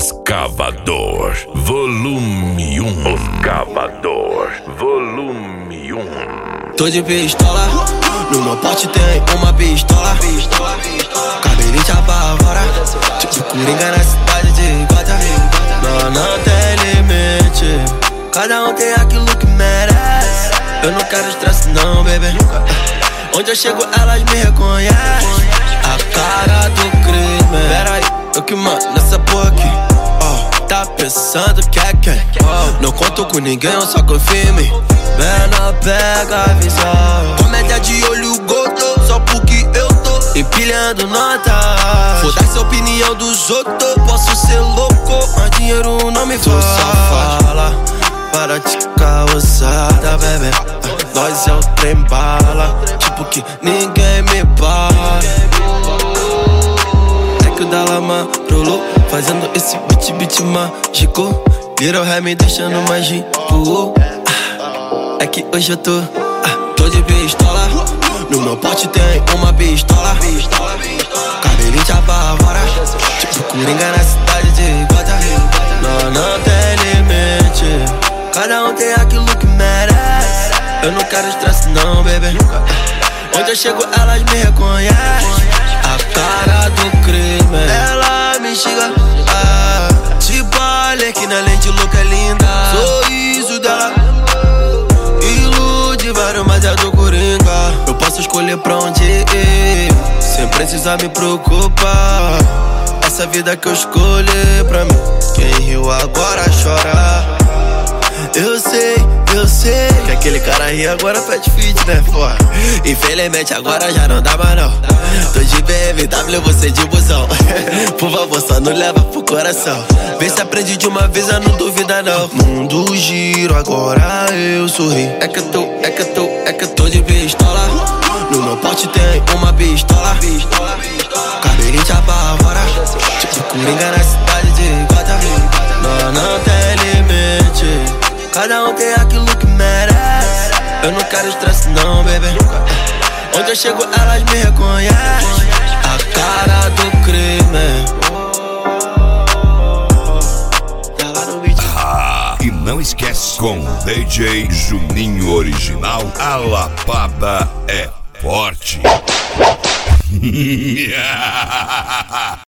Os Cavador, volume 1. Os Cavador, volume 1. Tô de pistola, no meu pote tem uma pistola. Cabelinho te apavora, tipo Coringa na cidade de Gota. Não tem limite, cada um tem aquilo que merece. Eu não quero estresse não, baby. Onde eu chego elas me reconhecem. A cara do crime. Pera aí, eu que mando nessa porra aqui. Tá pensando que é quem? Não conto com ninguém, eu só confio em mim. Menor pega a visão. Comédia de olho gordo, só porque eu tô empilhando nota. Foda-se a opinião dos outros, posso ser louco, mas dinheiro não me fala. Tu só fala para te causada, bebê. Nós é o trem bala, tipo que ninguém me para. É que o Dalama rolou, fazendo esse beat mágico. Little Ré me deixando mágico. É que hoje eu tô de pistola. No meu pote tem uma pistola. Cabelinho te apavora, tipo Coringa na cidade de Gota. Não tem limite, cada um tem aquilo que merece. Eu não quero estresse não, baby. Onde eu chego elas me reconhecem. A cara do crime. Ela me xinga, tipo a Arlequina, além de louca é linda. Sorriso dela ilude vários, mas é do Coringa. Eu posso escolher pra onde ir, sem precisar me preocupar. Essa vida que eu escolhi pra mim, quem riu agora chora. Eu sei que aquele cara ri agora faz fit, né, porra? Infelizmente agora já não dá mais não. Tô de BMW, você de busão. Por favor, só não leva pro coração. Vê se aprende de uma vez, eu não duvida não. Mundo giro, agora eu sorri. É que eu tô de pistola. No meu pote tem uma pistola. Cabelinho te apavora, tipo Coringa na cidade de Gota. Não tem limite, cada um tem aquilo que merece. Eu não quero estresse não, baby. Onde eu chego elas me reconhecem. A cara do crime. E não esquece, com DJ Juninho Original, a lapada é forte.